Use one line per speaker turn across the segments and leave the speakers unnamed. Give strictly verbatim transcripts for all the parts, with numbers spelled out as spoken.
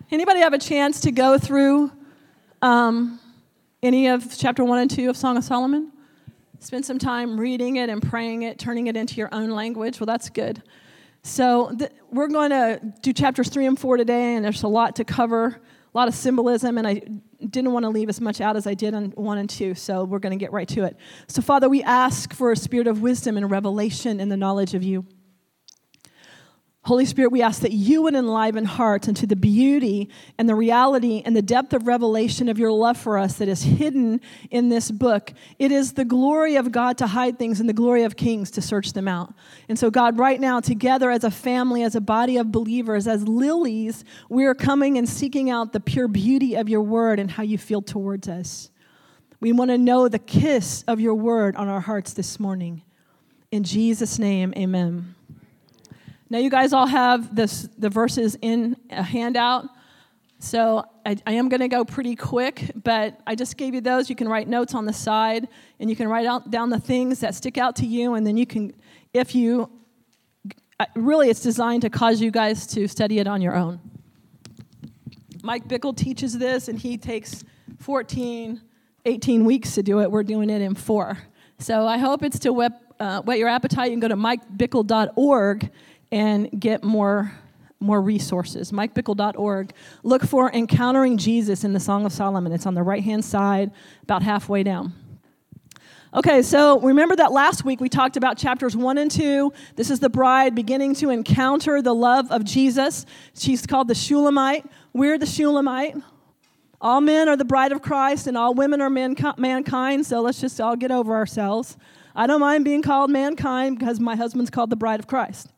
Anybody have a chance to go through um, any of chapter one and two of Song of Solomon? Spend some time reading it and praying it, turning it into your own language. Well, that's good. So th- we're going to do chapters three and four today, and there's a lot to cover, a lot of symbolism, and I didn't want to leave as much out as I did on one and two, so we're going to get right to it. So, Father, we ask for a spirit of wisdom and revelation in the knowledge of you. Holy Spirit, we ask that you would enliven hearts into the beauty and the reality and the depth of revelation of your love for us that is hidden in this book. It is the glory of God to hide things and the glory of kings to search them out. And so, God, right now, together as a family, as a body of believers, as lilies, we are coming and seeking out the pure beauty of your word and how you feel towards us. We want to know the kiss of your word on our hearts this morning. In Jesus' name, amen. Now, you guys all have this, the verses in a handout, so I, I am going to go pretty quick, but I just gave you those. You can write notes on the side, and you can write out down the things that stick out to you, and then you can, if you, really it's designed to cause you guys to study it on your own. Mike Bickle teaches this, and he takes fourteen, eighteen weeks to do it. We're doing it in four. So I hope it's to whet, uh, whet your appetite. You can go to mike bickle dot org and get more more resources. mike bickle dot org. Look for Encountering Jesus in the Song of Solomon. It's on the right-hand side, about halfway down. Okay, so remember that last week we talked about chapters one and two. This is the bride beginning to encounter the love of Jesus. She's called the Shulamite. We're the Shulamite. All men are the bride of Christ, and all women are manki- mankind, so let's just all get over ourselves. I don't mind being called mankind because my husband's called the bride of Christ.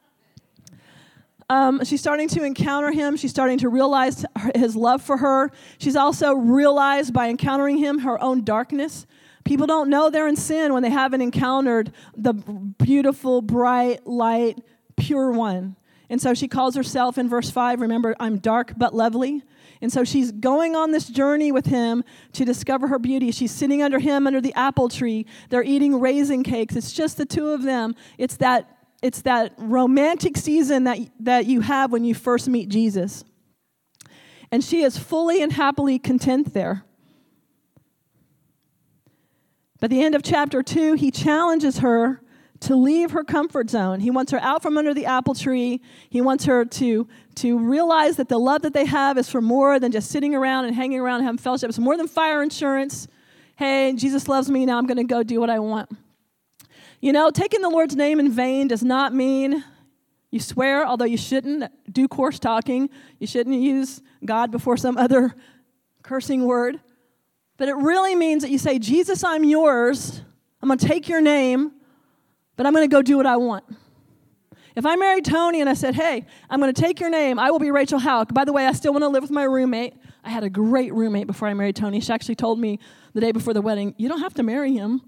Um, she's starting to encounter him. She's starting to realize his love for her. She's also realized by encountering him her own darkness. People don't know they're in sin when they haven't encountered the beautiful, bright, light, pure one. And so she calls herself in verse five, remember, I'm dark but lovely. And so she's going on this journey with him to discover her beauty. She's sitting under him under the apple tree. They're eating raisin cakes. It's just the two of them. It's that It's that romantic season that, that you have when you first meet Jesus. And she is fully and happily content there. By the end of chapter two, he challenges her to leave her comfort zone. He wants her out from under the apple tree. He wants her to, to realize that the love that they have is for more than just sitting around and hanging around and having fellowship. It's more than fire insurance. Hey, Jesus loves me, now I'm going to go do what I want. You know, taking the Lord's name in vain does not mean you swear, although you shouldn't do coarse talking. You shouldn't use God before some other cursing word. But it really means that you say, Jesus, I'm yours. I'm going to take your name, but I'm going to go do what I want. If I married Tony and I said, hey, I'm going to take your name, I will be Rachel Houck. By the way, I still want to live with my roommate. I had a great roommate before I married Tony. She actually told me the day before the wedding, you don't have to marry him.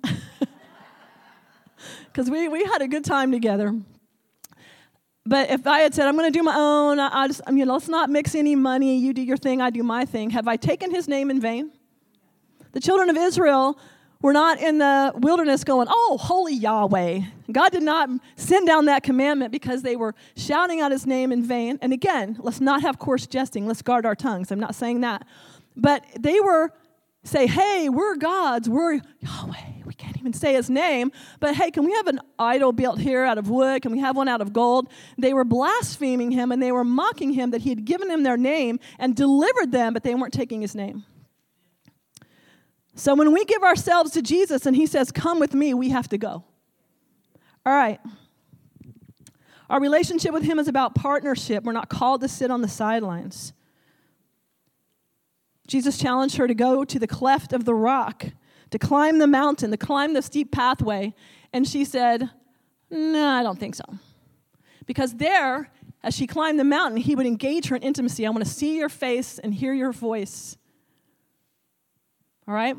Because we, we had a good time together. But if I had said, I'm going to do my own, I, I just, I mean, let's not mix any money, you do your thing, I do my thing. Have I taken his name in vain? The children of Israel were not in the wilderness going, oh, holy Yahweh. God did not send down that commandment because they were shouting out his name in vain. And again, let's not have coarse jesting. Let's guard our tongues. I'm not saying that. But they were say, hey, we're God's, we're Yahweh. We can't even say his name. But hey, can we have an idol built here out of wood? Can we have one out of gold? They were blaspheming him and they were mocking him that he had given them their name and delivered them, but they weren't taking his name. So when we give ourselves to Jesus and he says, come with me, we have to go. All right. Our relationship with him is about partnership. We're not called to sit on the sidelines. Jesus challenged her to go to the cleft of the rock, to climb the mountain, to climb the steep pathway. And she said, no, I don't think so. Because there, as she climbed the mountain, he would engage her in intimacy. I want to see your face and hear your voice. All right?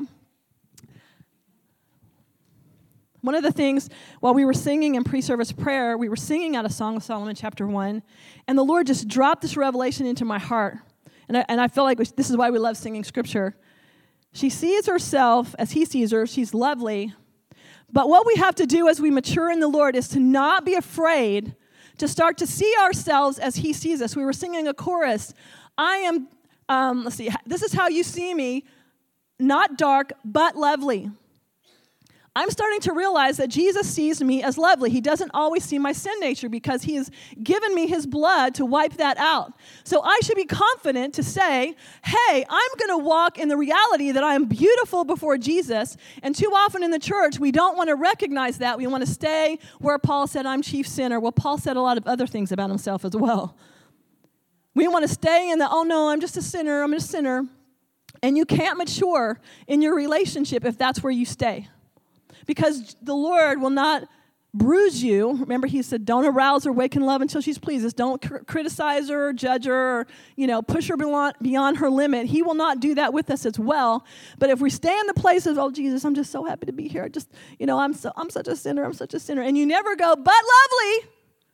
One of the things, while we were singing in pre-service prayer, we were singing out of Song of Solomon chapter one, and the Lord just dropped this revelation into my heart. And I, and I feel like this is why we love singing scripture. She sees herself as he sees her. She's lovely. But what we have to do as we mature in the Lord is to not be afraid to start to see ourselves as he sees us. We were singing a chorus, I am, um, let's see, this is how you see me, not dark, but lovely. I'm starting to realize that Jesus sees me as lovely. He doesn't always see my sin nature because he has given me his blood to wipe that out. So I should be confident to say, hey, I'm going to walk in the reality that I am beautiful before Jesus. And too often in the church, we don't want to recognize that. We want to stay where Paul said, I'm chief sinner. Well, Paul said a lot of other things about himself as well. We want to stay in the, oh no, I'm just a sinner, I'm a sinner. And you can't mature in your relationship if that's where you stay. Because the Lord will not bruise you. Remember, he said, don't arouse or waken love until she's pleased. Don't cr- criticize her or judge her or, you know, push her beyond, beyond her limit. He will not do that with us as well. But if we stay in the place of, oh, Jesus, I'm just so happy to be here. I just, you know, I'm so I'm such a sinner. I'm such a sinner. And you never go, but lovely.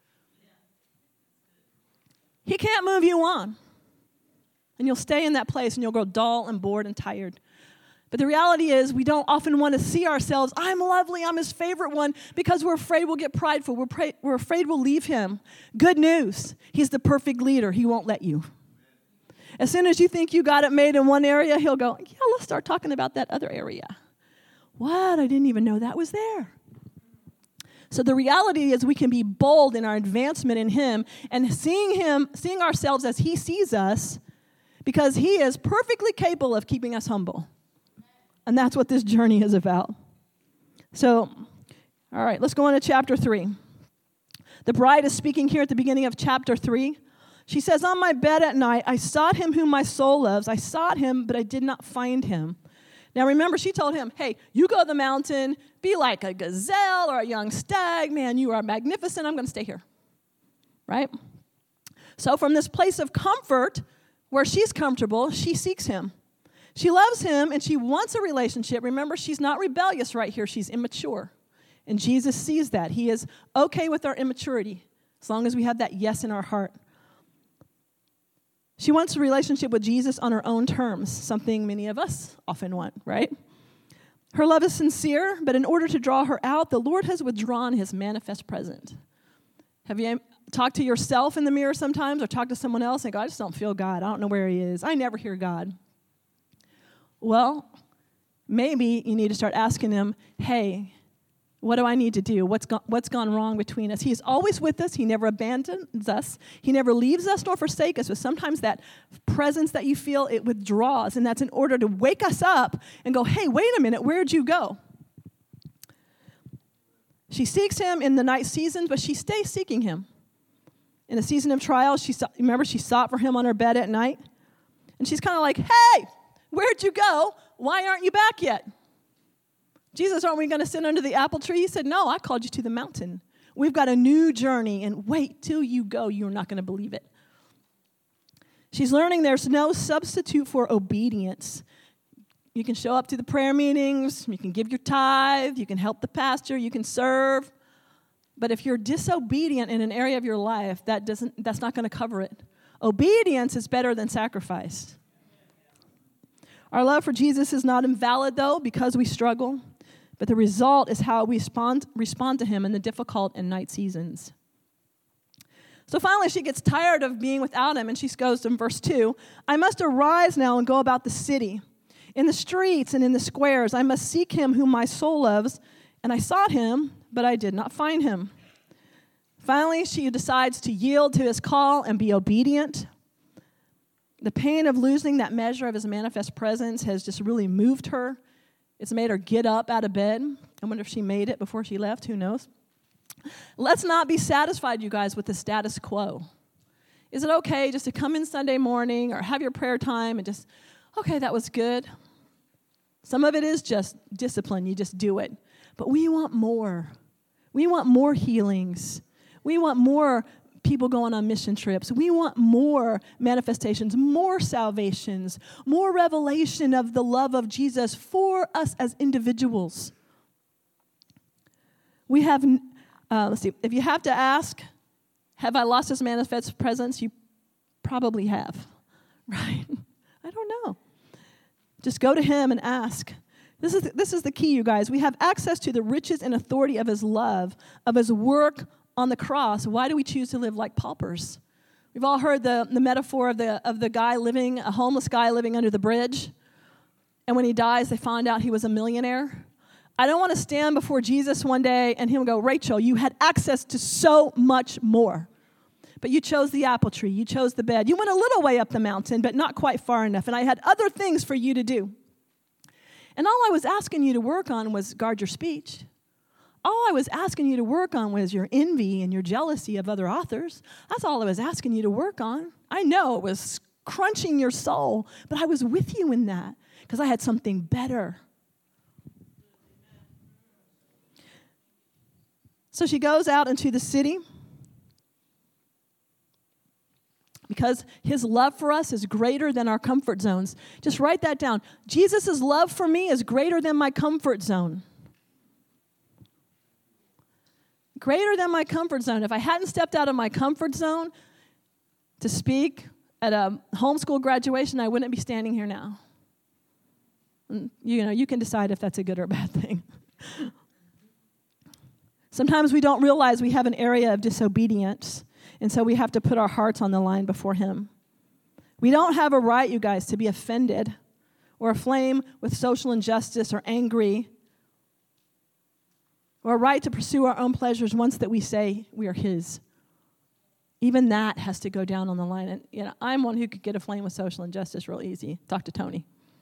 He can't move you on. And you'll stay in that place and you'll grow dull and bored and tired. But the reality is we don't often want to see ourselves, I'm lovely, I'm his favorite one, because we're afraid we'll get prideful. We're, pra- we're afraid we'll leave him. Good news, he's the perfect leader. He won't let you. As soon as you think you got it made in one area, he'll go, yeah, let's start talking about that other area. What? I didn't even know that was there. So the reality is we can be bold in our advancement in him and seeing him, seeing ourselves as he sees us, because he is perfectly capable of keeping us humble. And that's what this journey is about. So, all right, let's go on to chapter three. The bride is speaking here at the beginning of chapter three. She says, on my bed at night, I sought him whom my soul loves. I sought him, but I did not find him. Now, remember, she told him, hey, you go to the mountain, be like a gazelle or a young stag. Man, you are magnificent. I'm going to stay here. Right? So from this place of comfort, where she's comfortable, she seeks him. She loves him, and she wants a relationship. Remember, she's not rebellious right here. She's immature. And Jesus sees that. He is okay with our immaturity as long as we have that yes in our heart. She wants a relationship with Jesus on her own terms, something many of us often want, right? Her love is sincere, but in order to draw her out, the Lord has withdrawn his manifest presence. Have you talked to yourself in the mirror sometimes or talked to someone else and go, I just don't feel God. I don't know where he is. I never hear God. Well, maybe you need to start asking him, hey, what do I need to do? What's, go- what's gone wrong between us? He's always with us. He never abandons us. He never leaves us nor forsakes us. But sometimes that presence that you feel, it withdraws. And that's in order to wake us up and go, hey, wait a minute, where'd you go? She seeks him in the night seasons, but she stays seeking him. In a season of trials, she saw, remember, she sought for him on her bed at night. And she's kind of like, hey, where'd you go? Why aren't you back yet? Jesus, aren't we going to sit under the apple tree? He said, no, I called you to the mountain. We've got a new journey, and wait till you go. You're not going to believe it. She's learning there's no substitute for obedience. You can show up to the prayer meetings. You can give your tithe. You can help the pastor. You can serve. But if you're disobedient in an area of your life, that doesn't, that's not going to cover it. Obedience is better than sacrifice. Our love for Jesus is not invalid, though, because we struggle. But the result is how we respond, respond to him in the difficult and night seasons. So finally, she gets tired of being without him, and she goes to verse two. I must arise now and go about the city. In the streets and in the squares, I must seek him whom my soul loves. And I sought him, but I did not find him. Finally, she decides to yield to his call and be obedient. The pain of losing that measure of his manifest presence has just really moved her. It's made her get up out of bed. I wonder if she made it before she left. Who knows? Let's not be satisfied, you guys, with the status quo. Is it okay just to come in Sunday morning or have your prayer time and just, okay, that was good? Some of it is just discipline. You just do it. But we want more. We want more healings. We want more people going on mission trips. We want more manifestations, more salvations, more revelation of the love of Jesus for us as individuals. We have, uh, let's see, if you have to ask, have I lost his manifest presence? You probably have, right? I don't know. Just go to him and ask. This is, this is the key, you guys. We have access to the riches and authority of his love, of his work on the cross. Why do we choose to live like paupers? We've all heard the, the metaphor of the of the guy living, a homeless guy living under the bridge. And when he dies, they find out he was a millionaire. I don't want to stand before Jesus one day and him go, Rachel, you had access to so much more. But you chose the apple tree. You chose the bed. You went a little way up the mountain, but not quite far enough. And I had other things for you to do. And all I was asking you to work on was guard your speech. All I was asking you to work on was your envy and your jealousy of other authors. That's all I was asking you to work on. I know it was crunching your soul, but I was with you in that because I had something better. So she goes out into the city because his love for us is greater than our comfort zones. Just write that down. Jesus' love for me is greater than my comfort zone. Greater than my comfort zone. If I hadn't stepped out of my comfort zone to speak at a homeschool graduation, I wouldn't be standing here now. And, you know, you can decide if that's a good or a bad thing. Sometimes we don't realize we have an area of disobedience, and so we have to put our hearts on the line before him. We don't have a right, you guys, to be offended or aflame with social injustice or angry, or a right to pursue our own pleasures once that we say we are his. Even that has to go down on the line. And you know, I'm one who could get aflame with social injustice real easy. Talk to Tony.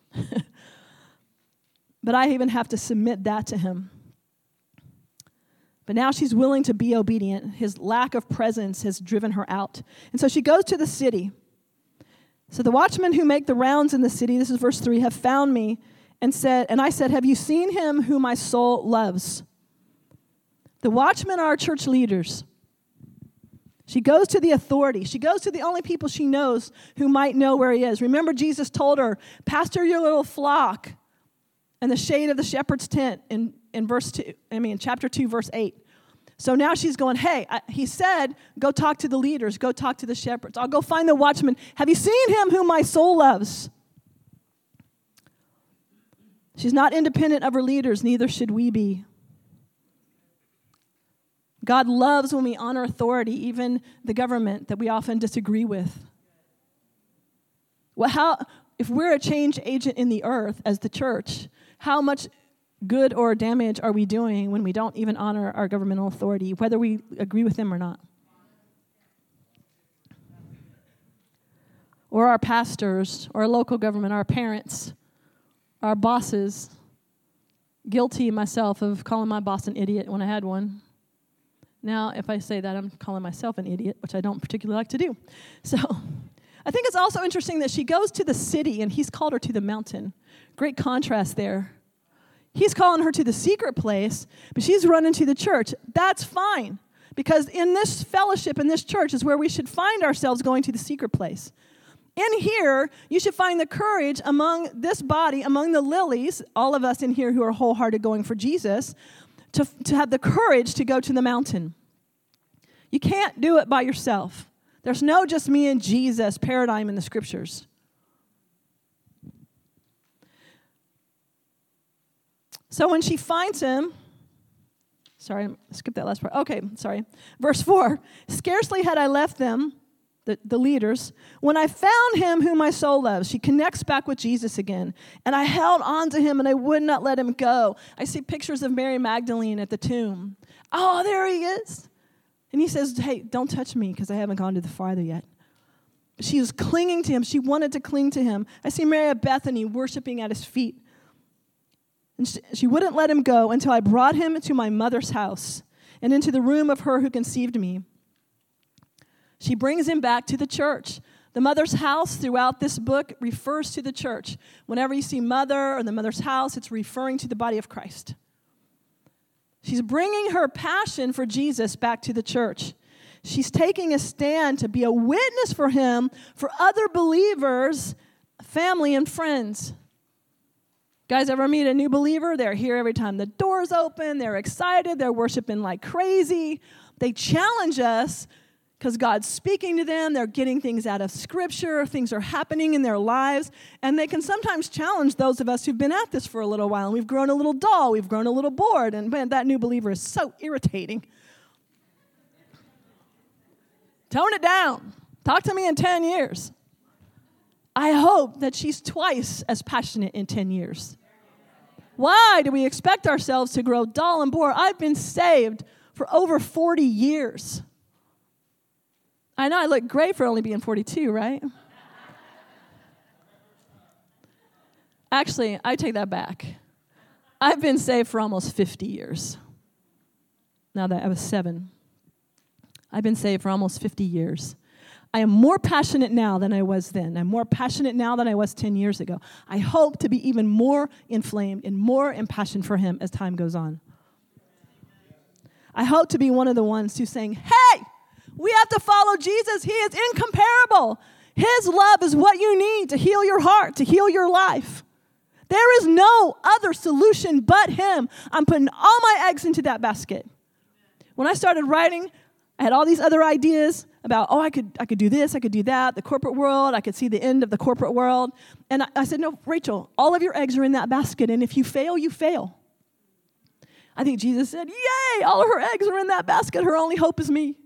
But I even have to submit that to him. But now she's willing to be obedient. His lack of presence has driven her out. And so she goes to the city. So the watchmen who make the rounds in the city, this is verse three, have found me and said, and I said, have you seen him who my soul loves? The watchmen are church leaders. She goes to the authority. She goes to the only people she knows who might know where he is. Remember, Jesus told her, pastor your little flock in the shade of the shepherd's tent in, in verse two, I mean, chapter two, verse eight. So now she's going, hey, I, he said, go talk to the leaders, go talk to the shepherds. I'll go find the watchman. Have you seen him whom my soul loves? She's not independent of her leaders, neither should we be. God loves when we honor authority, even the government that we often disagree with. Well, how, if we're a change agent in the earth as the church, how much good or damage are we doing when we don't even honor our governmental authority, whether we agree with them or not? Or our pastors, or our local government, our parents, our bosses. Guilty myself of calling my boss an idiot when I had one. Now, if I say that, I'm calling myself an idiot, which I don't particularly like to do. So I think it's also interesting that she goes to the city and he's called her to the mountain. Great contrast there. He's calling her to the secret place, but she's running to the church. That's fine, because in this fellowship, in this church, is where we should find ourselves going to the secret place. In here, you should find the courage among this body, among the lilies, all of us in here who are wholehearted going for Jesus, to, to have the courage to go to the mountain. You can't do it by yourself. There's no just me and Jesus paradigm in the scriptures. So when she finds him, sorry, skip that last part. Okay, sorry. Verse four, scarcely had I left them, the, the leaders, when I found him whom my soul loves. She connects back with Jesus again. And I held on to him and I would not let him go. I see pictures of Mary Magdalene at the tomb. Oh, there he is. And he says, hey, don't touch me because I haven't gone to the Father yet. She was clinging to him. She wanted to cling to him. I see Mary of Bethany worshiping at his feet. And she, she wouldn't let him go until I brought him to my mother's house and into the room of her who conceived me. She brings him back to the church. The mother's house throughout this book refers to the church. Whenever you see mother or the mother's house, it's referring to the body of Christ. She's bringing her passion for Jesus back to the church. She's taking a stand to be a witness for him, for other believers, family, and friends. Guys, ever meet a new believer? They're here every time the doors open. They're excited. They're worshiping like crazy. They challenge us because God's speaking to them. They're getting things out of Scripture. Things are happening in their lives. And they can sometimes challenge those of us who've been at this for a little while. And we've grown a little dull. We've grown a little bored. And man, that new believer is so irritating. Tone it down. Talk to me in ten years. I hope that she's twice as passionate in ten years. Why do we expect ourselves to grow dull and bored? I've been saved for over forty years. I know I look great for only being forty-two, right? Actually, I take that back. I've been saved for almost fifty years. Now that I was seven. I've been saved for almost fifty years. I am more passionate now than I was then. I'm more passionate now than I was ten years ago. I hope to be even more inflamed and more impassioned for him as time goes on. I hope to be one of the ones who's saying, hey, we have to follow Jesus. He is incomparable. His love is what you need to heal your heart, to heal your life. There is no other solution but him. I'm putting all my eggs into that basket. When I started writing, I had all these other ideas about, oh, I could I could do this, I could do that, the corporate world, I could see the end of the corporate world. And I, I said, no, Rachel, all of your eggs are in that basket, and if you fail, you fail. I think Jesus said, yay, all of her eggs are in that basket. Her only hope is me.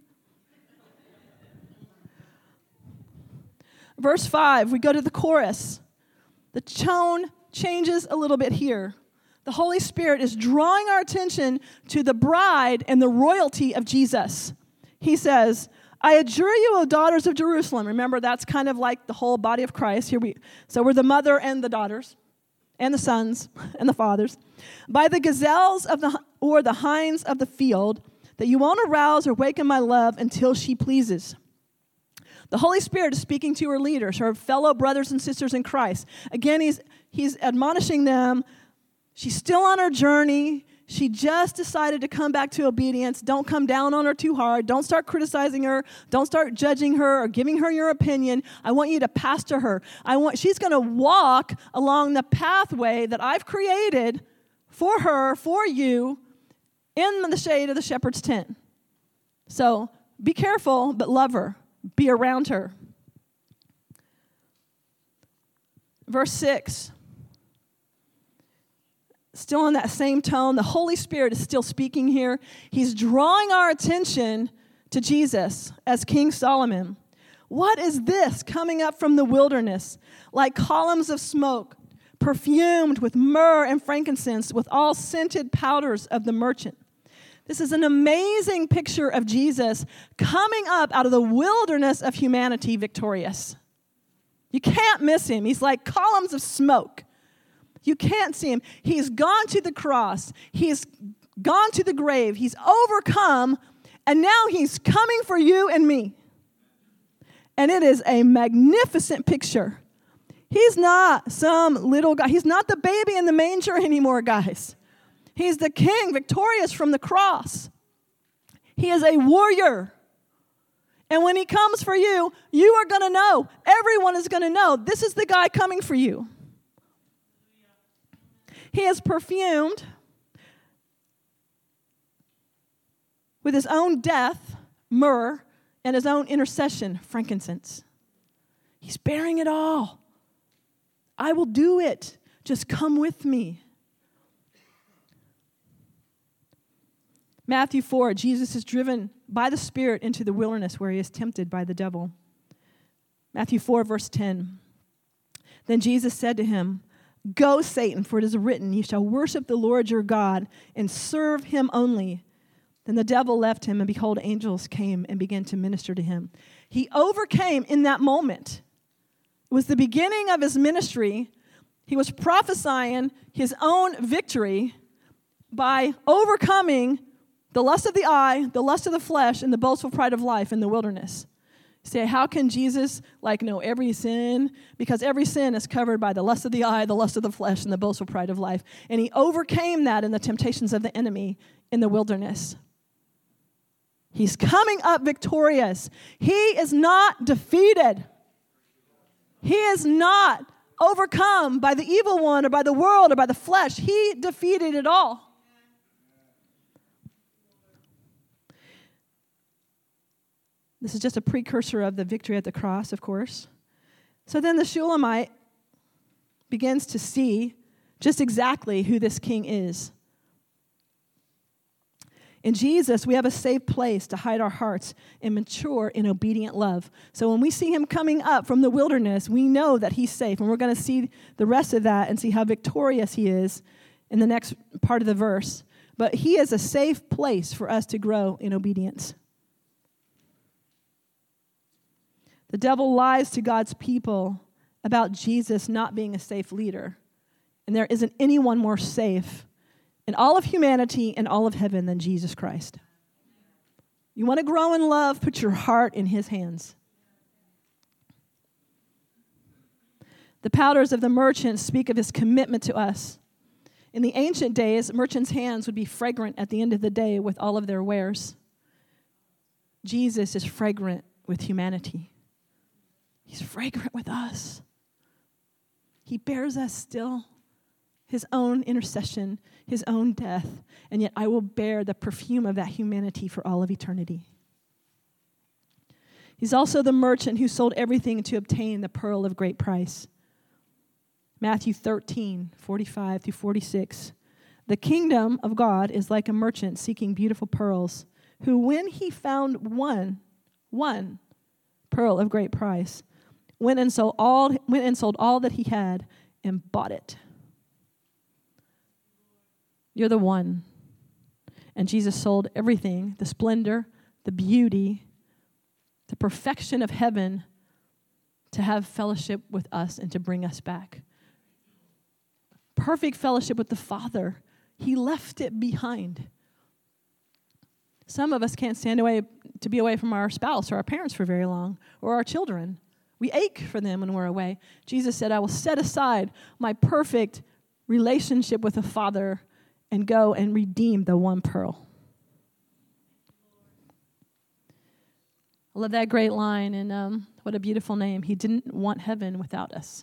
Verse five, we go to the chorus. The tone changes a little bit here. The Holy Spirit is drawing our attention to the bride and the royalty of Jesus. He says, I adjure you, O daughters of Jerusalem. Remember, that's kind of like the whole body of Christ. Here we, so we're the mother and the daughters, and the sons and the fathers. By the gazelles of the or the hinds of the field, that you won't arouse or waken my love until she pleases. The Holy Spirit is speaking to her leaders, her fellow brothers and sisters in Christ. Again, he's he's admonishing them. She's still on her journey. She just decided to come back to obedience. Don't come down on her too hard. Don't start criticizing her. Don't start judging her or giving her your opinion. I want you to pastor her. I want she's going to walk along the pathway that I've created for her, for you, in the shade of the shepherd's tent. So be careful, but love her. Be around her. Verse six. Still in that same tone, the Holy Spirit is still speaking here. He's drawing our attention to Jesus as King Solomon. What is this coming up from the wilderness, like columns of smoke, perfumed with myrrh and frankincense, with all scented powders of the merchant? This is an amazing picture of Jesus coming up out of the wilderness of humanity victorious. You can't miss him. He's like columns of smoke. You can't see him. He's gone to the cross. He's gone to the grave. He's overcome, and now he's coming for you and me. And it is a magnificent picture. He's not some little guy. He's not the baby in the manger anymore, guys. He's the king, victorious from the cross. He is a warrior. And when he comes for you, you are going to know. Everyone is going to know. This is the guy coming for you. He is perfumed with his own death, myrrh, and his own intercession, frankincense. He's bearing it all. I will do it. Just come with me. Matthew four, Jesus is driven by the Spirit into the wilderness where he is tempted by the devil. Matthew four, verse ten. Then Jesus said to him, Go, Satan, for it is written, you shall worship the Lord your God and serve him only. Then the devil left him, and behold, angels came and began to minister to him. He overcame in that moment. It was the beginning of his ministry. He was prophesying his own victory by overcoming the lust of the eye, the lust of the flesh, and the boastful pride of life in the wilderness. Say, how can Jesus, like, know every sin? Because every sin is covered by the lust of the eye, the lust of the flesh, and the boastful pride of life. And he overcame that in the temptations of the enemy in the wilderness. He's coming up victorious. He is not defeated. He is not overcome by the evil one or by the world or by the flesh. He defeated it all. This is just a precursor of the victory at the cross, of course. So then the Shulamite begins to see just exactly who this king is. In Jesus, we have a safe place to hide our hearts and mature in obedient love. So when we see him coming up from the wilderness, we know that he's safe. And we're going to see the rest of that and see how victorious he is in the next part of the verse. But he is a safe place for us to grow in obedience. The devil lies to God's people about Jesus not being a safe leader. And there isn't anyone more safe in all of humanity and all of heaven than Jesus Christ. You want to grow in love, put your heart in his hands. The powders of the merchants speak of his commitment to us. In the ancient days, merchants' hands would be fragrant at the end of the day with all of their wares. Jesus is fragrant with humanity. He's fragrant with us. He bears us still. His own intercession, his own death, and yet I will bear the perfume of that humanity for all of eternity. He's also the merchant who sold everything to obtain the pearl of great price. Matthew thirteen, forty-five through forty-six. The kingdom of God is like a merchant seeking beautiful pearls, who when he found one, one pearl of great price, went and sold all, went and sold all that he had and bought it. You're the one. And Jesus sold everything, the splendor, the beauty, the perfection of heaven to have fellowship with us and to bring us back. Perfect fellowship with the Father. He left it behind. Some of us can't stand away to be away from our spouse or our parents for very long, or our children. We ache for them when we're away. Jesus said, I will set aside my perfect relationship with the Father and go and redeem the one pearl. I love that great line, and um, what a beautiful name. He didn't want heaven without us.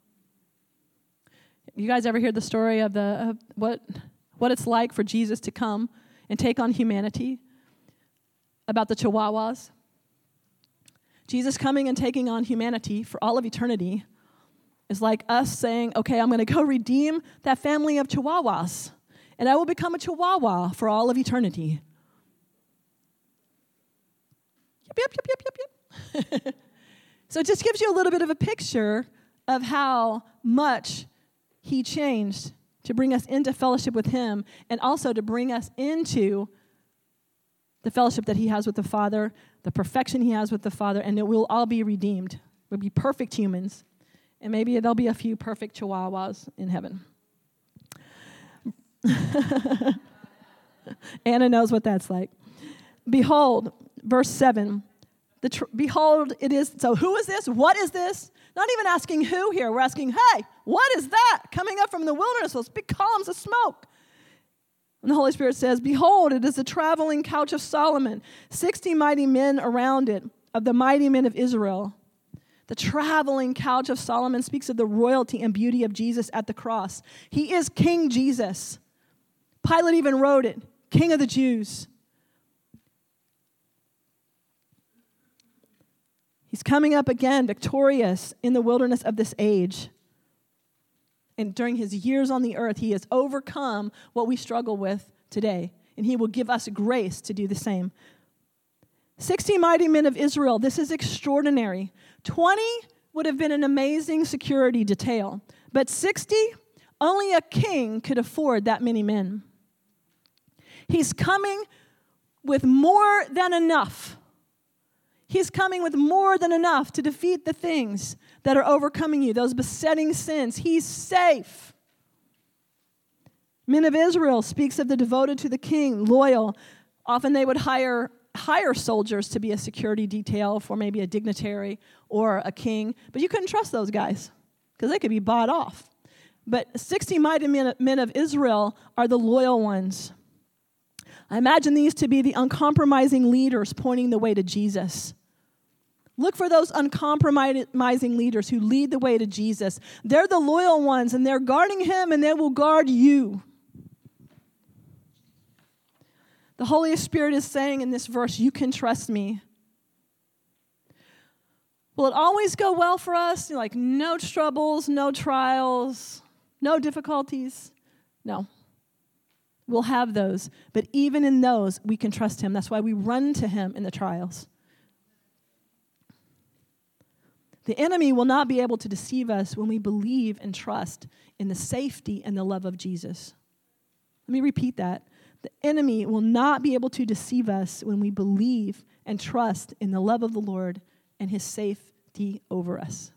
You guys ever hear the story of the uh, what what it's like for Jesus to come and take on humanity? About the Chihuahuas? Jesus coming and taking on humanity for all of eternity is like us saying, okay, I'm going to go redeem that family of Chihuahuas. And I will become a Chihuahua for all of eternity. Yep, yep, yep, yep, yep, yep. So it just gives you a little bit of a picture of how much he changed to bring us into fellowship with him and also to bring us into the fellowship that he has with the Father, the perfection he has with the Father, and that we'll all be redeemed. We'll be perfect humans. And maybe there'll be a few perfect Chihuahuas in heaven. Anna knows what that's like. Behold, verse seven. The tr- behold, it is. So who is this? What is this? Not even asking who here. We're asking, hey, what is that coming up from the wilderness? Those big columns of smoke. And the Holy Spirit says, behold, it is the traveling couch of Solomon, sixty mighty men around it, of the mighty men of Israel. The traveling couch of Solomon speaks of the royalty and beauty of Jesus at the cross. He is King Jesus. Pilate even wrote it, King of the Jews. He's coming up again, victorious in the wilderness of this age. And during his years on the earth, he has overcome what we struggle with today. And he will give us grace to do the same. sixty mighty men of Israel, this is extraordinary. twenty would have been an amazing security detail. But sixty, only a king could afford that many men. He's coming with more than enough. He's coming with more than enough to defeat the things that are overcoming you, those besetting sins. He's safe. Men of Israel speaks of the devoted to the king, loyal. Often they would hire hire soldiers to be a security detail for maybe a dignitary or a king, but you couldn't trust those guys because they could be bought off. But sixty mighty men, men of Israel are the loyal ones. I imagine these to be the uncompromising leaders pointing the way to Jesus. Look for those uncompromising leaders who lead the way to Jesus. They're the loyal ones, and they're guarding him, and they will guard you. The Holy Spirit is saying in this verse, you can trust me. Will it always go well for us? Like no troubles, no trials, no difficulties? No. We'll have those. But even in those, we can trust him. That's why we run to him in the trials. The enemy will not be able to deceive us when we believe and trust in the safety and the love of Jesus. Let me repeat that. The enemy will not be able to deceive us when we believe and trust in the love of the Lord and his safety over us.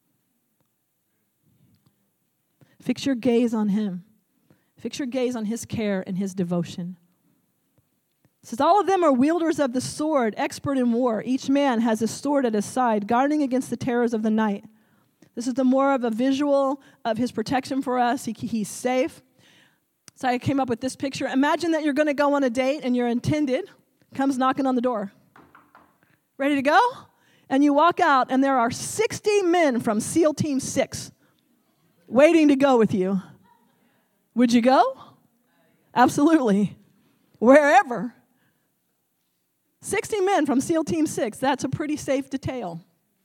Fix your gaze on him. Fix your gaze on his care and his devotion. It says, all of them are wielders of the sword, expert in war. Each man has a sword at his side, guarding against the terrors of the night. This is the more of a visual of his protection for us. He, he's safe. So I came up with this picture. Imagine that you're going to go on a date and your intended comes knocking on the door. Ready to go? And you walk out and there are sixty men from SEAL Team six waiting to go with you. Would you go? Absolutely. Wherever. sixty men from SEAL Team six. That's a pretty safe detail.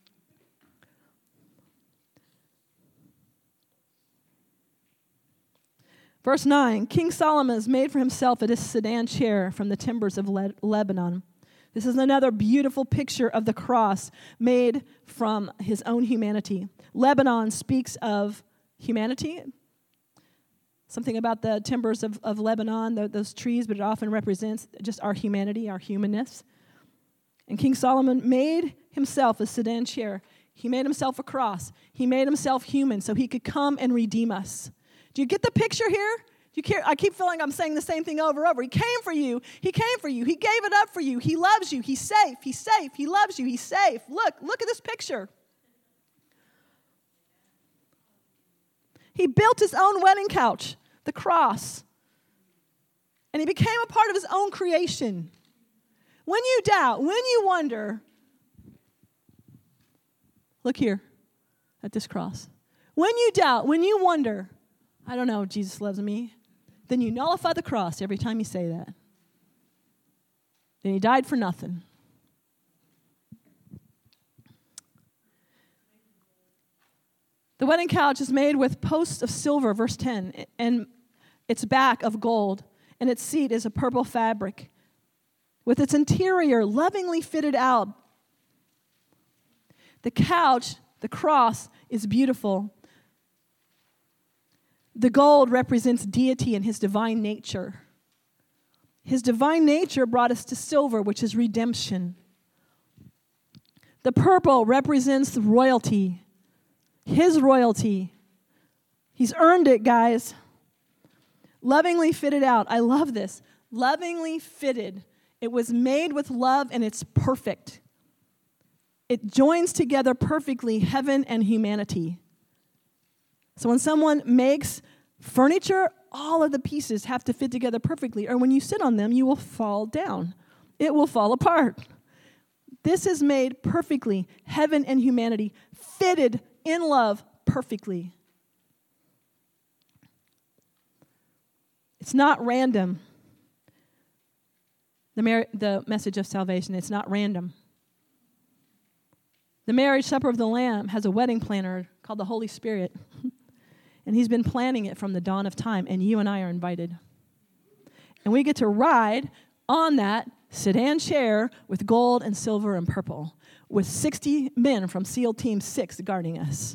Verse nine, King Solomon has made for himself a sedan chair from the timbers of Le- Lebanon. This is another beautiful picture of the cross made from his own humanity. Lebanon speaks of humanity. Something about the timbers of, of Lebanon, the, those trees, but it often represents just our humanity, our humanness. And King Solomon made himself a sedan chair. He made himself a cross. He made himself human so he could come and redeem us. Do you get the picture here? Do you care? I keep feeling I'm saying the same thing over and over. He came for you. He came for you. He gave it up for you. He loves you. He's safe. He's safe. He loves you. He's safe. Look, look at this picture. He built his own wedding couch, the cross. And he became a part of his own creation. When you doubt, when you wonder, look here at this cross. When you doubt, when you wonder, I don't know if Jesus loves me, then you nullify the cross every time you say that. Then he died for nothing. The wedding couch is made with posts of silver, verse ten, and its back of gold, and its seat is a purple fabric, with its interior lovingly fitted out. The couch, the cross, is beautiful. The gold represents deity and his divine nature. His divine nature brought us to silver, which is redemption. The purple represents the royalty, his royalty. He's earned it, guys. Lovingly fitted out. I love this. Lovingly fitted. It was made with love and it's perfect. It joins together perfectly heaven and humanity. So when someone makes furniture, all of the pieces have to fit together perfectly, or when you sit on them, you will fall down. It will fall apart. This is made perfectly, heaven and humanity, fitted in love perfectly. It's not random. The, mar- the message of salvation, it's not random. The marriage supper of the Lamb has a wedding planner called the Holy Spirit. And he's been planning it from the dawn of time, and you and I are invited. And we get to ride on that sedan chair with gold and silver and purple, with sixty men from SEAL Team six guarding us.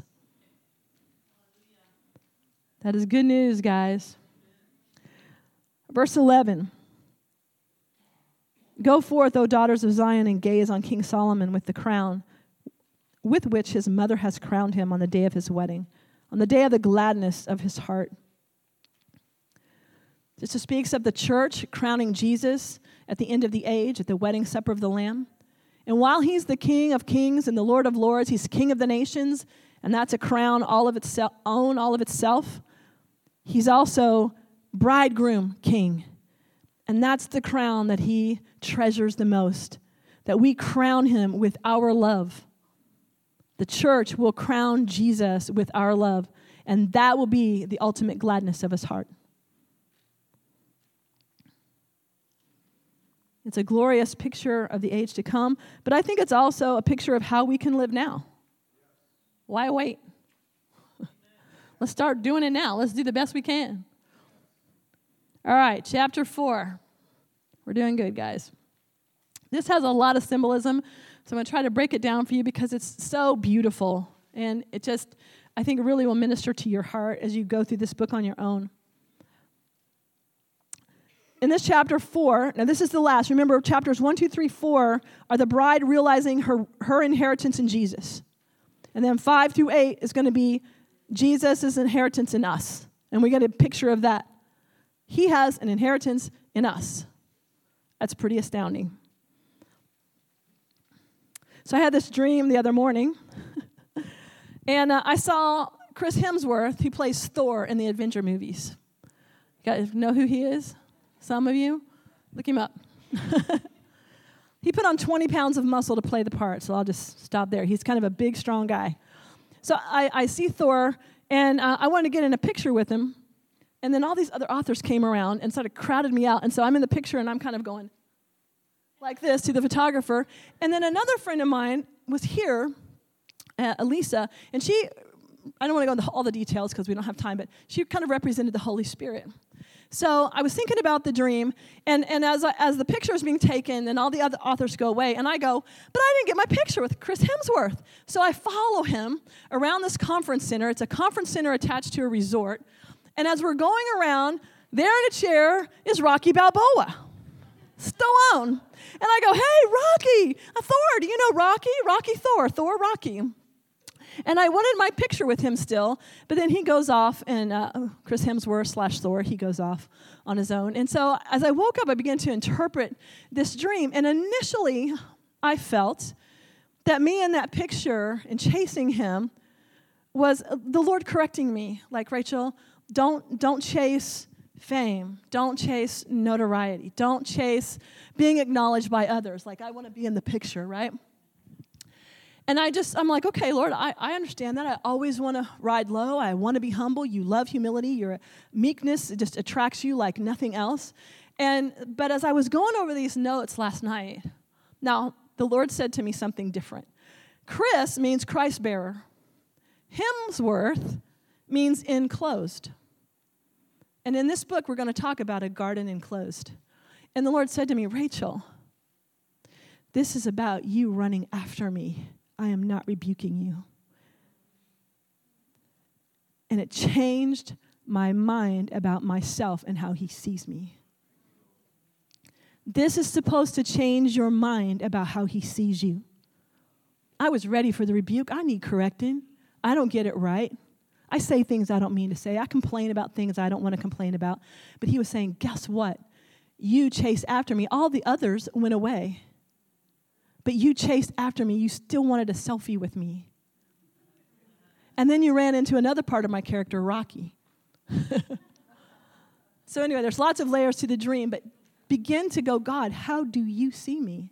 That is good news, guys. Verse eleven. Go forth, O daughters of Zion, and gaze on King Solomon with the crown with which his mother has crowned him on the day of his wedding, on the day of the gladness of his heart. This speaks of the church crowning Jesus at the end of the age, at the wedding supper of the Lamb. And while he's the King of kings and the Lord of lords, he's King of the nations, and that's a crown all of itself, own all of itself. He's also bridegroom king. And that's the crown that he treasures the most, that we crown him with our love. The church will crown Jesus with our love, and that will be the ultimate gladness of his heart. It's a glorious picture of the age to come, but I think it's also a picture of how we can live now. Why wait? Let's start doing it now. Let's do the best we can. All right, chapter four. We're doing good, guys. This has a lot of symbolism, so I'm going to try to break it down for you because it's so beautiful. And it just, I think, really will minister to your heart as you go through this book on your own. In this chapter four, now this is the last. Remember, chapters one, two, three, four are the bride realizing her, her inheritance in Jesus. And then five through eight is going to be Jesus' inheritance in us. And we get a picture of that. He has an inheritance in us. That's pretty astounding. So I had this dream the other morning. and uh, I saw Chris Hemsworth, who plays Thor in the Avenger movies. You guys know who he is? Some of you? Look him up. He put on twenty pounds of muscle to play the part, so I'll just stop there. He's kind of a big, strong guy. So I, I see Thor, and uh, I wanted to get in a picture with him. And then all these other authors came around and sort of crowded me out. And so I'm in the picture, and I'm kind of going like this to the photographer. And then another friend of mine was here, uh, Elisa, and she, I don't want to go into all the details because we don't have time, but she kind of represented the Holy Spirit. So I was thinking about the dream, and, and as I, as the picture is being taken, and all the other authors go away, and I go, but I didn't get my picture with Chris Hemsworth. So I follow him around this conference center. It's a conference center attached to a resort. And as we're going around, there in a chair is Rocky Balboa, Stallone. And I go, hey, Rocky, Thor, do you know Rocky? Rocky Thor, Thor Rocky. And I wanted my picture with him still, but then he goes off, and uh, Chris Hemsworth slash Thor, he goes off on his own. And so as I woke up, I began to interpret this dream. And initially, I felt that me in that picture and chasing him was the Lord correcting me. Like, Rachel, don't, don't chase fame. Don't chase notoriety. Don't chase being acknowledged by others. Like, I want to be in the picture, right? And I just, I'm like, okay, Lord, I, I understand that. I always want to ride low. I want to be humble. You love humility. Your meekness, it just attracts you like nothing else. And but as I was going over these notes last night, now the Lord said to me something different. Chris means Christ bearer. Hemsworth means enclosed. And in this book, we're going to talk about a garden enclosed. And the Lord said to me, Rachel, this is about you running after me. I am not rebuking you. And it changed my mind about myself and how he sees me. This is supposed to change your mind about how he sees you. I was ready for the rebuke. I need correcting. I don't get it right. I say things I don't mean to say. I complain about things I don't want to complain about. But he was saying, guess what? You chased after me. All the others went away. But you chased after me. You still wanted a selfie with me. And then you ran into another part of my character, Rocky. So anyway, there's lots of layers to the dream, but begin to go, God, how do you see me?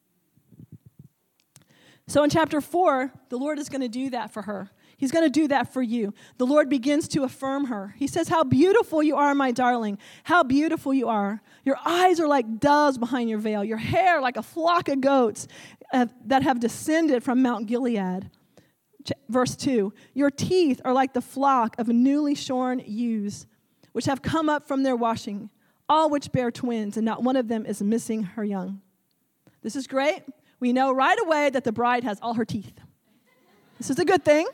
So in chapter four, the Lord is going to do that for her. He's going to do that for you. The Lord begins to affirm her. He says, how beautiful you are, my darling. How beautiful you are. Your eyes are like doves behind your veil. Your hair like a flock of goats uh, that have descended from Mount Gilead. Ch- verse two, your teeth are like the flock of newly shorn ewes, which have come up from their washing, all which bear twins, and not one of them is missing her young. This is great. We know right away that the bride has all her teeth. This is a good thing.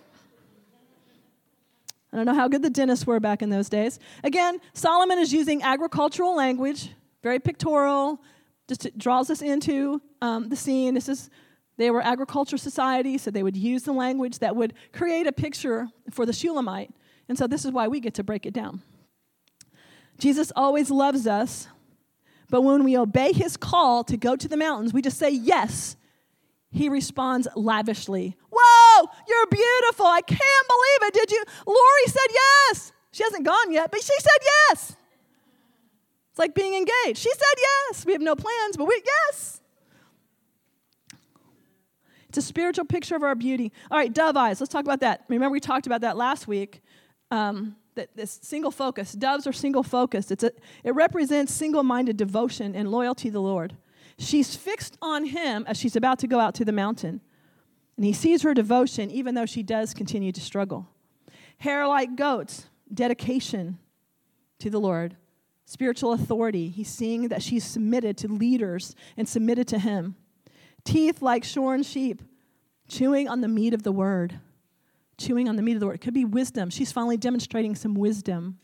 I don't know how good the dentists were back in those days. Again, Solomon is using agricultural language, very pictorial, just it draws us into um, the scene. This is, they were agriculture society, so they would use the language that would create a picture for the Shulamite. And so this is why we get to break it down. Jesus always loves us, but when we obey his call to go to the mountains, we just say yes. He responds lavishly. Whoa, you're beautiful. I can't believe it. Did you? Lori said yes. She hasn't gone yet, but she said yes. It's like being engaged. She said yes. We have no plans, but we, yes. It's a spiritual picture of our beauty. All right, dove eyes. Let's talk about that. Remember we talked about that last week. Um, that this single focus. Doves are single focused. It's a, it represents single-minded devotion and loyalty to the Lord. She's fixed on him as she's about to go out to the mountain. And he sees her devotion even though she does continue to struggle. Hair like goats, dedication to the Lord. spiritual authority. He's seeing that she's submitted to leaders and submitted to him. Teeth like shorn sheep, chewing on the meat of the word. Chewing on the meat of the word. It could be wisdom. She's finally demonstrating some wisdom.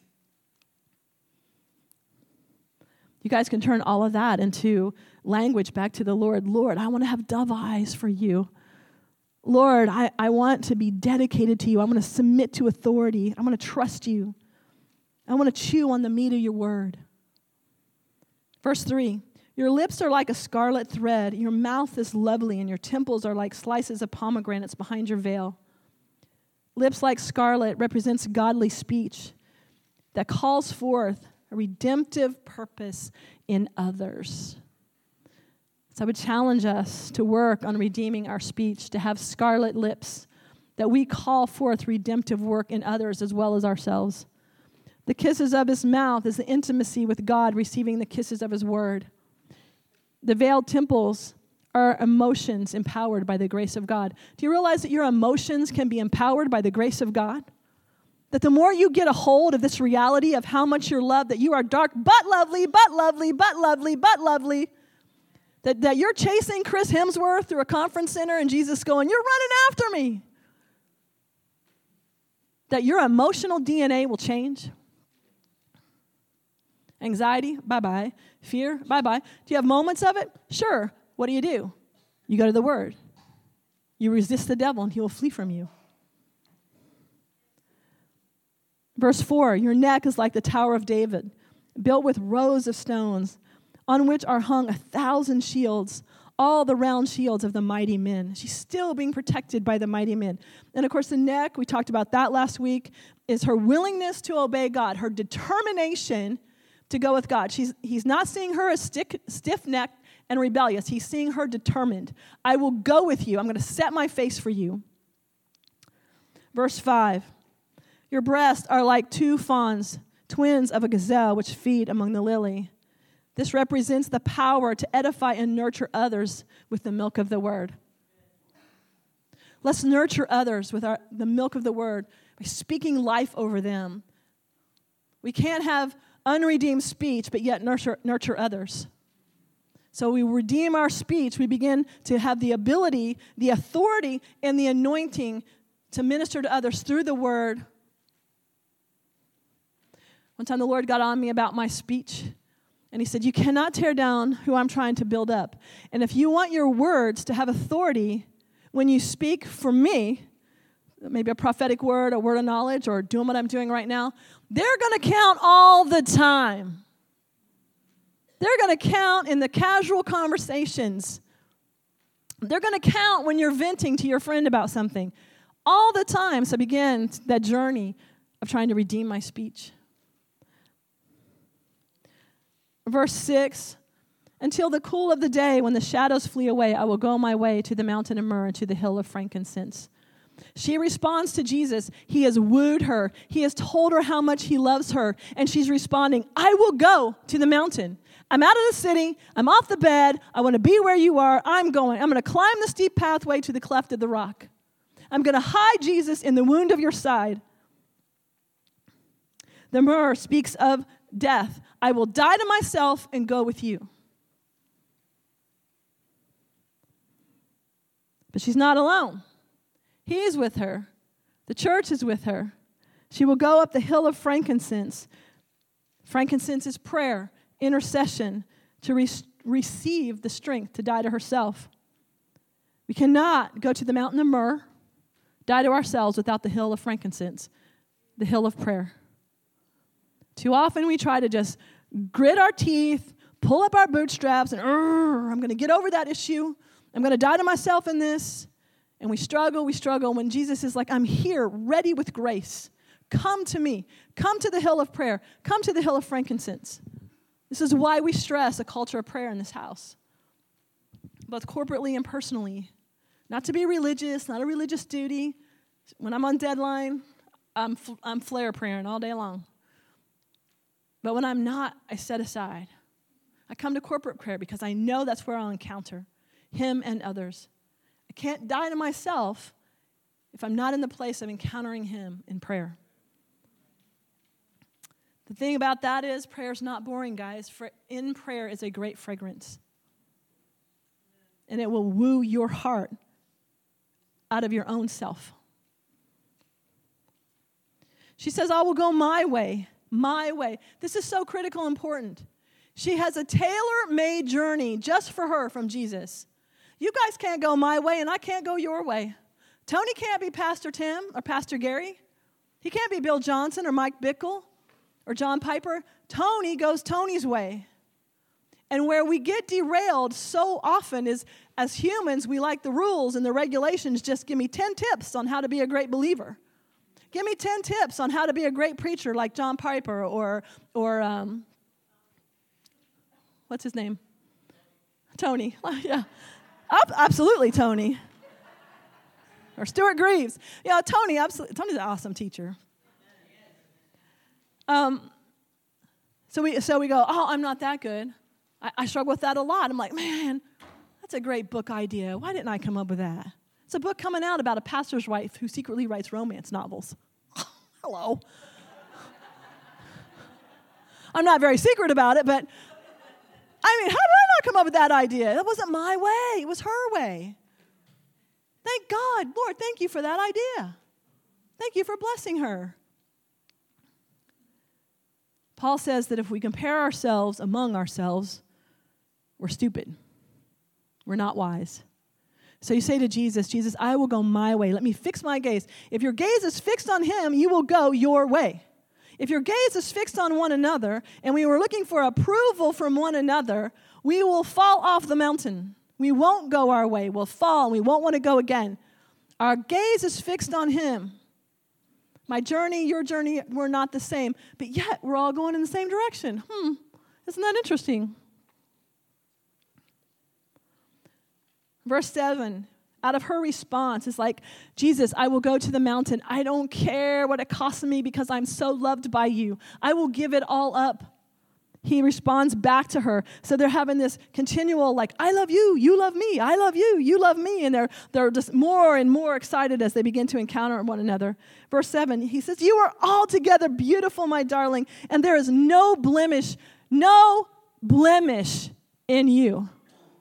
You guys can turn all of that into language back to the Lord. Lord, I want to have dove eyes for you. Lord, I, I want to be dedicated to you. I want to submit to authority. I want to trust you. I want to chew on the meat of your word. Verse three, your lips are like a scarlet thread. Your mouth is lovely, and your temples are like slices of pomegranates behind your veil. Lips like scarlet represents godly speech that calls forth a redemptive purpose in others. So I would challenge us to work on redeeming our speech, to have scarlet lips, that we call forth redemptive work in others as well as ourselves. The kisses of his mouth is the intimacy with God, receiving the kisses of his word. The veiled temples are emotions empowered by the grace of God. Do you realize that your emotions can be empowered by the grace of God? That the more you get a hold of this reality of how much you're loved, that you are dark but lovely, but lovely, but lovely, but lovely, that, that you're chasing Chris Hemsworth through a conference center and Jesus going, you're running after me. That your emotional D N A will change. Anxiety, bye-bye. Fear, bye-bye. Do you have moments of it? Sure. What do you do? You go to the Word. You resist the devil and he will flee from you. Verse four, your neck is like the Tower of David, built with rows of stones, on which are hung a thousand shields, all the round shields of the mighty men. She's still being protected by the mighty men. And of course, the neck, we talked about that last week, is her willingness to obey God, her determination to go with God. She's, he's not seeing her as stick, stiff-necked and rebellious. He's seeing her determined. I will go with you. I'm going to set my face for you. Verse five, your breasts are like two fawns, twins of a gazelle, which feed among the lily. This represents the power to edify and nurture others with the milk of the word. Let's nurture others with our, the milk of the word by speaking life over them. We can't have unredeemed speech, but yet nurture, nurture others. So we redeem our speech. We begin to have the ability, the authority, and the anointing to minister to others through the word. One time the Lord got on me about my speech, and he said, you cannot tear down who I'm trying to build up. And if you want your words to have authority when you speak for me, maybe a prophetic word, a word of knowledge, or doing what I'm doing right now, they're going to count all the time. They're going to count in the casual conversations. They're going to count when you're venting to your friend about something. All the time. So I began that journey of trying to redeem my speech. Verse six, until the cool of the day, when the shadows flee away, I will go my way to the mountain of myrrh and to the hill of frankincense. She responds to Jesus. He has wooed her. He has told her how much he loves her. And she's responding, I will go to the mountain. I'm out of the city. I'm off the bed. I want to be where you are. I'm going. I'm going to climb the steep pathway to the cleft of the rock. I'm going to hide Jesus in the wound of your side. The myrrh speaks of death. I will die to myself and go with you. But she's not alone. He is with her. The church is with her. She will go up the hill of frankincense. Frankincense is prayer, intercession, to re- receive the strength to die to herself. We cannot go to the mountain of myrrh, die to ourselves without the hill of frankincense, the hill of prayer. Too often we try to just grit our teeth, pull up our bootstraps, and I'm going to get over that issue. I'm going to die to myself in this. And we struggle, we struggle when Jesus is like, I'm here, ready with grace. Come to me. Come to the hill of prayer. Come to the hill of frankincense. This is why we stress a culture of prayer in this house, both corporately and personally. Not to be religious, not a religious duty. When I'm on deadline, I'm, I'm flare praying all day long. But when I'm not, I set aside. I come to corporate prayer because I know that's where I'll encounter him and others. I can't die to myself if I'm not in the place of encountering him in prayer. The thing about that is prayer's not boring, guys. For in prayer is a great fragrance. And it will woo your heart out of your own self. She says, I will go my way, my way. This is so critical and important. She has a tailor-made journey just for her from Jesus. You guys can't go my way, and I can't go your way. Tony can't be Pastor Tim or Pastor Gary. He can't be Bill Johnson or Mike Bickle or John Piper. Tony goes Tony's way. And where we get derailed so often is, as humans, we like the rules and the regulations. Just give me ten tips on how to be a great believer. Give me ten tips on how to be a great preacher like John Piper or, or um, what's his name? Tony. Yeah, absolutely Tony. Or Stuart Greaves. Yeah, Tony, absolutely. Tony's an awesome teacher. Um, so we so we go, oh, I'm not that good. I, I struggle with that a lot. I'm like, man, that's a great book idea. Why didn't I come up with that? It's a book coming out about a pastor's wife who secretly writes romance novels. Hello. I'm not very secret about it, but I mean, how did I not come up with that idea? That wasn't my way. It was her way. Thank God. Lord, thank you for that idea. Thank you for blessing her. Paul says that if we compare ourselves among ourselves, we're stupid. We're not wise. So you say to Jesus, Jesus, I will go my way. Let me fix my gaze. If your gaze is fixed on him, you will go your way. If your gaze is fixed on one another, and we were looking for approval from one another, we will fall off the mountain. We won't go our way. We'll fall. We won't want to go again. Our gaze is fixed on him. My journey, your journey, we're not the same, but yet we're all going in the same direction. Hmm, isn't that interesting? Verse seven, out of her response, is like, Jesus, I will go to the mountain. I don't care what it costs me because I'm so loved by you. I will give it all up. He responds back to her. So they're having this continual, like, I love you, you love me, I love you, you love me. And they're, they're just more and more excited as they begin to encounter one another. Verse seven, he says, you are altogether beautiful, my darling, and there is no blemish, no blemish in you.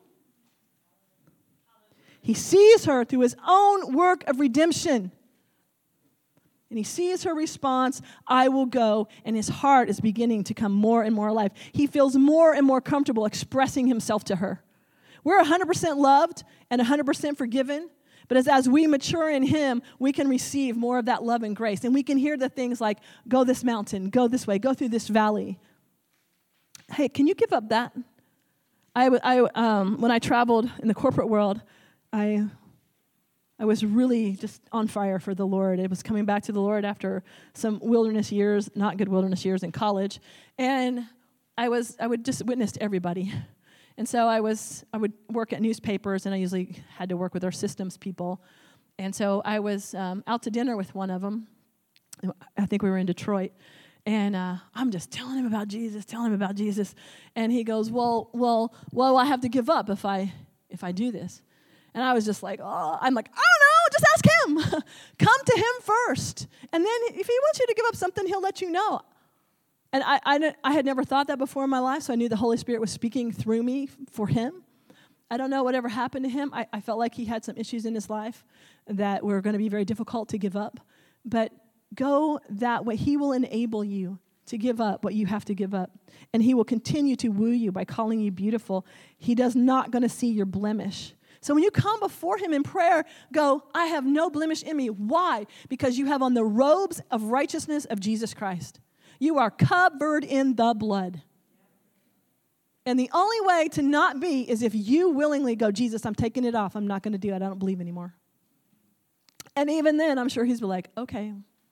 He sees her through his own work of redemption. And he sees her response, I will go, and his heart is beginning to come more and more alive. He feels more and more comfortable expressing himself to her. We're one hundred percent loved and one hundred percent forgiven, but as, as we mature in him, we can receive more of that love and grace. And we can hear the things like, go this mountain, go this way, go through this valley. Hey, can you give up that? I, I, um, when I traveled in the corporate world, I... I was really just on fire for the Lord. It was coming back to the Lord after some wilderness years, not good wilderness years in college. And I was I would just witness to everybody. And so I was I would work at newspapers, and I usually had to work with our systems people. And so I was um, out to dinner with one of them. I think we were in Detroit. And uh, I'm just telling him about Jesus, telling him about Jesus. And he goes, well, well, well, I have to give up if I if I do this. And I was just like, oh, I'm like, I don't know, just ask him. Come to him first. And then if he wants you to give up something, he'll let you know. And I, I, I had never thought that before in my life, so I knew the Holy Spirit was speaking through me for him. I don't know whatever happened to him. I, I felt like he had some issues in his life that were going to be very difficult to give up. But go that way. He will enable you to give up what you have to give up. And he will continue to woo you by calling you beautiful. He does not going to see your blemish. So when you come before him in prayer, go, I have no blemish in me. Why? Because you have on the robes of righteousness of Jesus Christ. You are covered in the blood. And the only way to not be is if you willingly go, Jesus, I'm taking it off. I'm not going to do it. I don't believe anymore. And even then, I'm sure he's like, okay,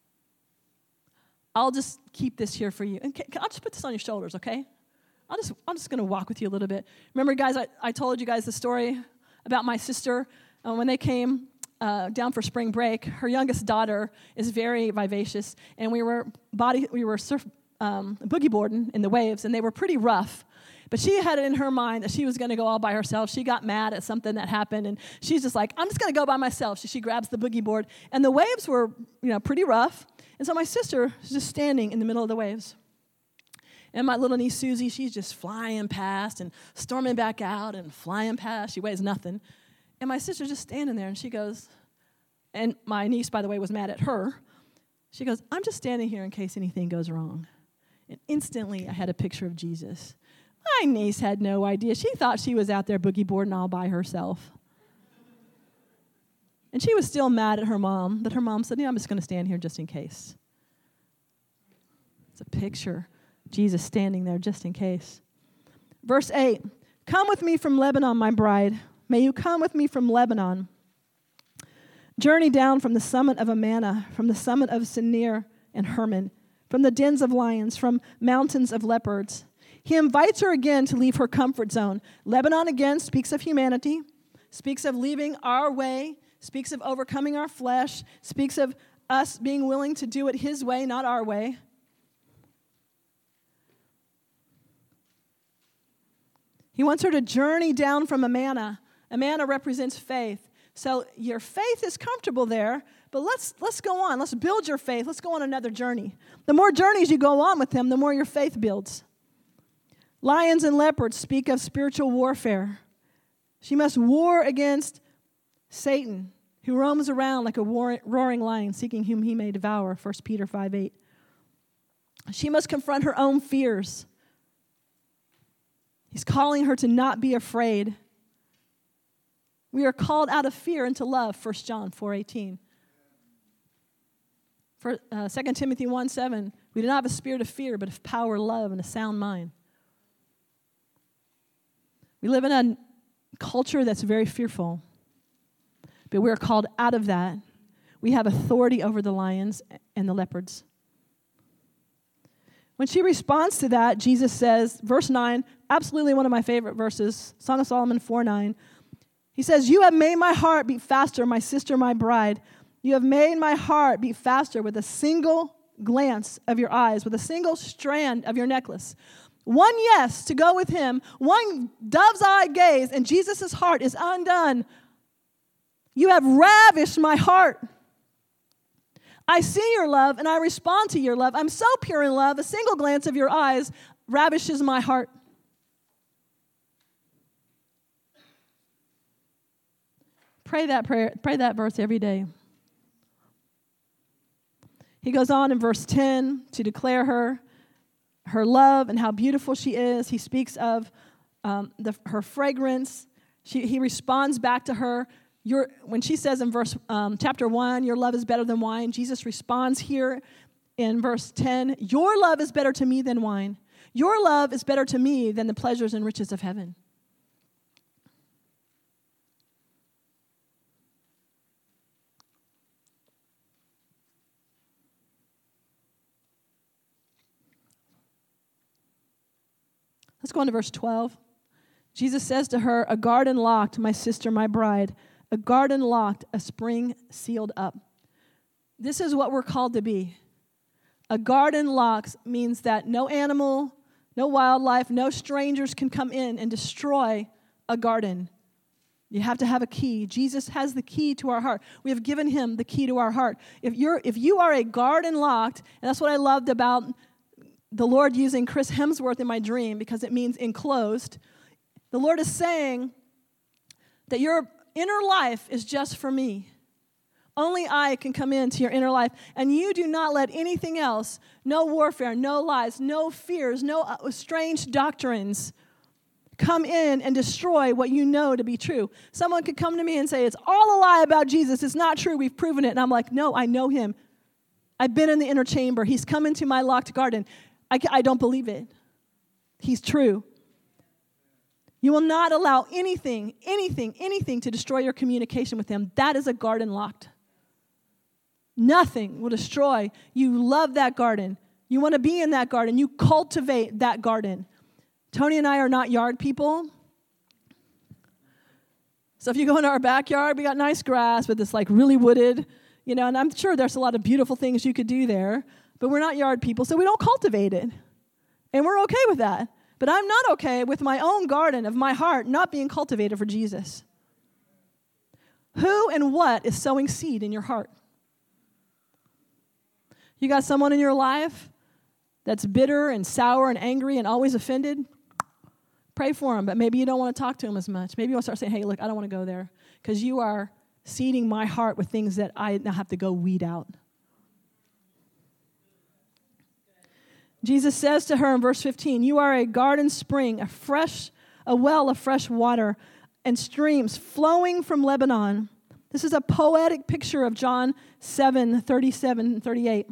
I'll just keep this here for you. And can, can, I'll just put this on your shoulders, okay? I'll just, I'm just going to walk with you a little bit. Remember, guys, I, I told you guys the story about my sister. Uh, when they came uh, down for spring break, her youngest daughter is very vivacious, and we were body we were surf um, boogie boarding in the waves, and they were pretty rough. But she had it in her mind that she was going to go all by herself. She got mad at something that happened, and she's just like, I'm just going to go by myself. So she grabs the boogie board, and the waves were, you know, pretty rough. And so my sister is just standing in the middle of the waves. And my little niece Susie, she's just flying past and storming back out and flying past. She weighs nothing. And my sister's just standing there, and she goes, and my niece, by the way, was mad at her. She goes, I'm just standing here in case anything goes wrong. And instantly, I had a picture of Jesus. My niece had no idea. She thought she was out there boogie boarding all by herself. And she was still mad at her mom, but her mom said, yeah, I'm just going to stand here just in case. It's a picture. Jesus standing there just in case. Verse eight, come with me from Lebanon, my bride. May you come with me from Lebanon. Journey down from the summit of Amana, from the summit of Sinir and Hermon, from the dens of lions, from mountains of leopards. He invites her again to leave her comfort zone. Lebanon again speaks of humanity, speaks of leaving our way, speaks of overcoming our flesh, speaks of us being willing to do it his way, not our way. He wants her to journey down from Amana. Amana represents faith. So your faith is comfortable there, but let's let's go on. Let's build your faith. Let's go on another journey. The more journeys you go on with him, the more your faith builds. Lions and leopards speak of spiritual warfare. She must war against Satan, who roams around like a roaring lion, seeking whom he may devour, First Peter five eight. She must confront her own fears. He's calling her to not be afraid. We are called out of fear into love, First John four eighteen. For, uh, Second Timothy one seven, we do not have a spirit of fear, but of power, love, and a sound mind. We live in a culture that's very fearful, but we're called out of that. We have authority over the lions and the leopards. When she responds to that, Jesus says, verse nine, absolutely one of my favorite verses, Song of Solomon four nine. He says, you have made my heart beat faster, my sister, my bride. You have made my heart beat faster with a single glance of your eyes, with a single strand of your necklace. One yes to go with him, one dove's eye gaze, and Jesus' heart is undone. You have ravished my heart. I see your love, and I respond to your love. I'm so pure in love, a single glance of your eyes ravishes my heart. Pray that prayer, pray that verse every day. He goes on in verse ten to declare her, her love and how beautiful she is. He speaks of um, the, her fragrance. She, he responds back to her. Your, when she says in verse um, chapter one, your love is better than wine, Jesus responds here in verse ten, your love is better to me than wine. Your love is better to me than the pleasures and riches of heaven. Let's go on to verse twelve. Jesus says to her, a garden locked, my sister, my bride, a garden locked, a spring sealed up. This is what we're called to be. A garden locked means that no animal, no wildlife, no strangers can come in and destroy a garden. You have to have a key. Jesus has the key to our heart. We have given him the key to our heart. If you're, if you are a garden locked, and that's what I loved about the Lord using Chris Hemsworth in my dream, because it means enclosed. The Lord is saying that your inner life is just for me. Only I can come into your inner life, and you do not let anything else, no warfare, no lies, no fears, no uh, strange doctrines come in and destroy what you know to be true. Someone could come to me and say, it's all a lie about Jesus. It's not true. We've proven it. And I'm like, no, I know him. I've been in the inner chamber. He's come into my locked garden. I, I don't believe it. He's true. You will not allow anything, anything, anything to destroy your communication with him. That is a garden locked. Nothing will destroy. You love that garden. You want to be in that garden. You cultivate that garden. Tony and I are not yard people. So if you go into our backyard, we got nice grass, but it's like really wooded, you know, and I'm sure there's a lot of beautiful things you could do there. But we're not yard people, so we don't cultivate it. And we're okay with that. But I'm not okay with my own garden of my heart not being cultivated for Jesus. Who and what is sowing seed in your heart? You got someone in your life that's bitter and sour and angry and always offended, pray for them, but maybe you don't want to talk to them as much. Maybe you want to start saying, hey, look, I don't want to go there because you are seeding my heart with things that I now have to go weed out. Jesus says to her in verse fifteen, you are a garden spring, a fresh, a well of fresh water and streams flowing from Lebanon. This is a poetic picture of John seven, thirty-seven and thirty-eight.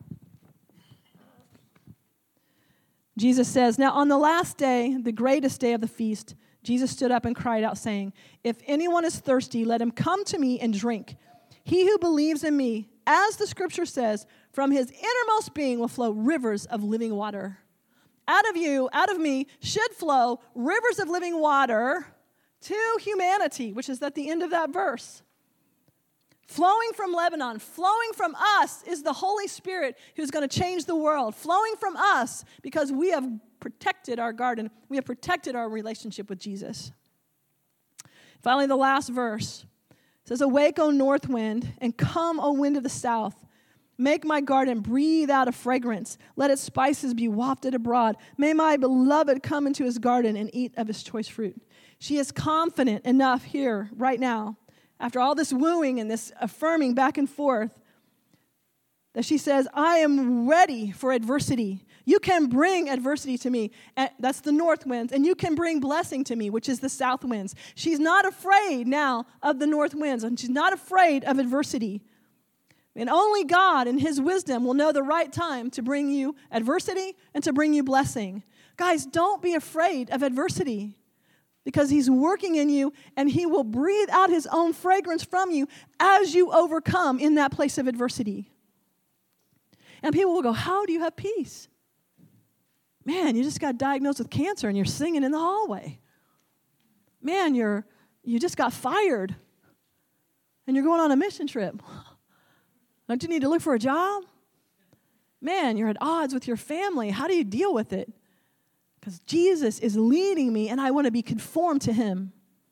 Jesus says, now on the last day, the greatest day of the feast, Jesus stood up and cried out, saying, if anyone is thirsty, let him come to me and drink. He who believes in me, as the scripture says, from his innermost being will flow rivers of living water. Out of you, out of me, should flow rivers of living water to humanity, which is at the end of that verse. Flowing from Lebanon, flowing from us is the Holy Spirit who's going to change the world. Flowing from us because we have protected our garden. We have protected our relationship with Jesus. Finally, the last verse says, awake, O north wind, and come, O wind of the south. Make my garden breathe out a fragrance. Let its spices be wafted abroad. May my beloved come into his garden and eat of his choice fruit. She is confident enough here, right now, after all this wooing and this affirming back and forth, that she says, I am ready for adversity. You can bring adversity to me. And that's the north winds. And you can bring blessing to me, which is the south winds. She's not afraid now of the north winds, and she's not afraid of adversity. And only God in his wisdom will know the right time to bring you adversity and to bring you blessing. Guys, don't be afraid of adversity, because he's working in you, and he will breathe out his own fragrance from you as you overcome in that place of adversity. And people will go, how do you have peace? Man, you just got diagnosed with cancer and you're singing in the hallway. Man, you're you just got fired and you're going on a mission trip. Don't you need to look for a job? Man, you're at odds with your family. How do you deal with it? Because Jesus is leading me, and I want to be conformed to him.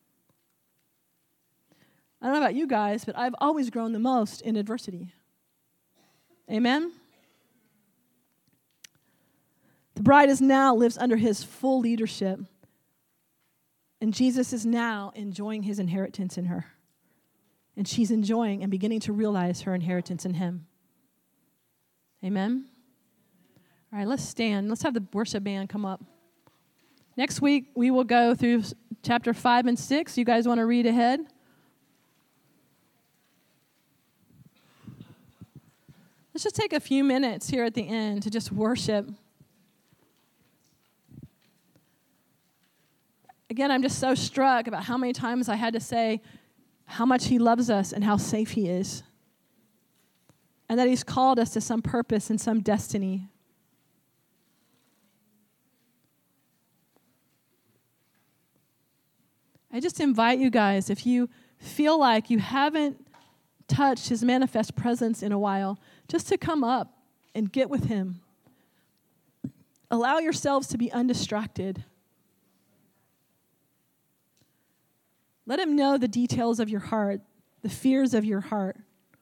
I don't know about you guys, but I've always grown the most in adversity. Amen? The bride is now lives under his full leadership, and Jesus is now enjoying his inheritance in her. And she's enjoying and beginning to realize her inheritance in him. Amen? All right, let's stand. Let's have the worship band come up. Next week, we will go through chapter five and six. You guys want to read ahead? Let's just take a few minutes here at the end to just worship. Again, I'm just so struck about how many times I had to say how much he loves us and how safe he is. And that he's called us to some purpose and some destiny. I just invite you guys, if you feel like you haven't touched his manifest presence in a while, just to come up and get with him. Allow yourselves to be undistracted. Let him know the details of your heart, the fears of your heart.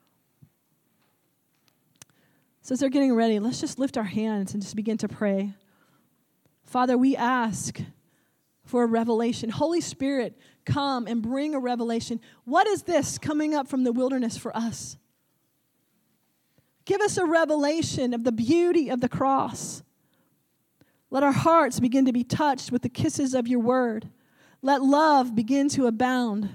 So as they're getting ready, let's just lift our hands and just begin to pray. Father, we ask for a revelation. Holy Spirit, come and bring a revelation. What is this coming up from the wilderness for us? Give us a revelation of the beauty of the cross. Let our hearts begin to be touched with the kisses of your word. Let love begin to abound.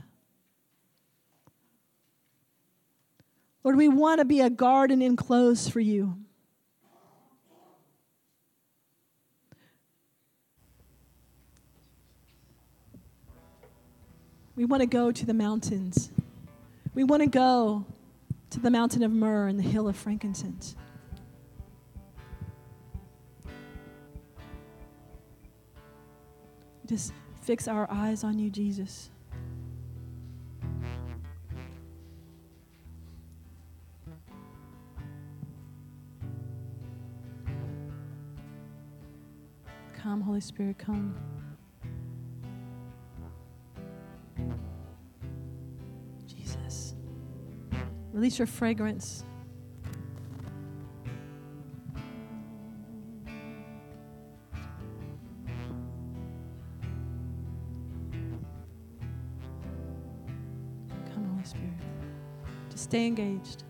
Lord, we want to be a garden enclosed for you. We want to go to the mountains. We want to go to the mountain of myrrh and the hill of frankincense. Just fix our eyes on you, Jesus. Come, Holy Spirit, come. Jesus, release your fragrance. Stay engaged.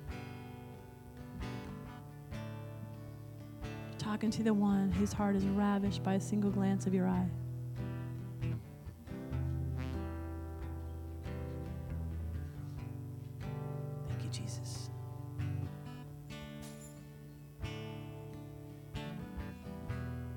Talking to the one whose heart is ravished by a single glance of your eye.